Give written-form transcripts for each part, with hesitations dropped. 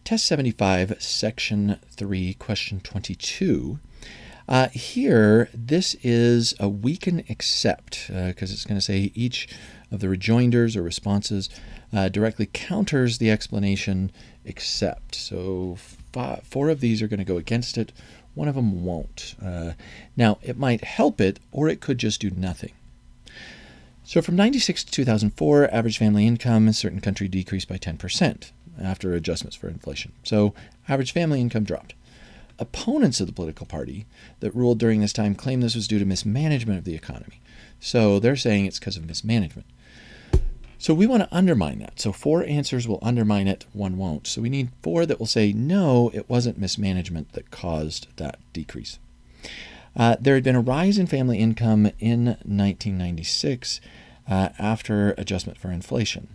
Test 75, Section 3, Question 22. Here, this is a weaken except, because it's going to say each of the rejoinders or responses directly counters the explanation except. So 4 of these are going to go against it. One of them won't. Now, it might help it, or it could just do nothing. So from 1996 to 2004, average family income in a certain country decreased by 10% after adjustments for inflation. So average family income dropped. Opponents of the political party that ruled during this time claim this was due to mismanagement of the economy. So they're saying it's because of mismanagement. So we want to undermine that. So 4 answers will undermine it, 1 won't. So we need 4 that will say, no, it wasn't mismanagement that caused that decrease. There had been a rise in family income in 1996 after adjustment for inflation.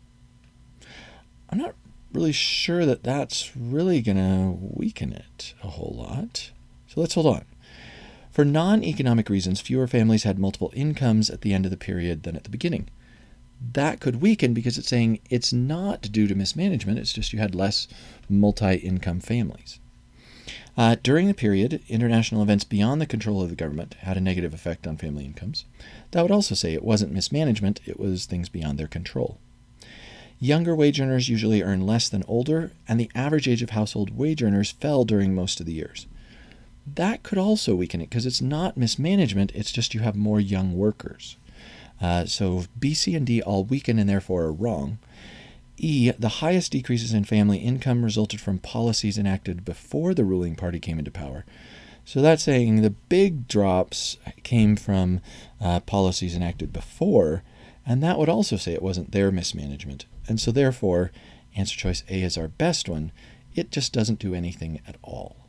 I'm not really sure that that's really going to weaken it a whole lot. So let's hold on. For non-economic reasons, fewer families had multiple incomes at the end of the period than at the beginning. That could weaken because it's saying it's not due to mismanagement, it's just you had less multi-income families. During the period, international events beyond the control of the government had a negative effect on family incomes. That would also say it wasn't mismanagement, it was things beyond their control. Younger wage earners usually earn less than older, and the average age of household wage earners fell during most of the years. That could also weaken it because it's not mismanagement, it's just you have more young workers. So B, C, and D all weaken and therefore are wrong. E, the highest decreases in family income resulted from policies enacted before the ruling party came into power. So that's saying the big drops came from policies enacted before, and that would also say it wasn't their mismanagement. And so therefore, answer choice A is our best one. It just doesn't do anything at all.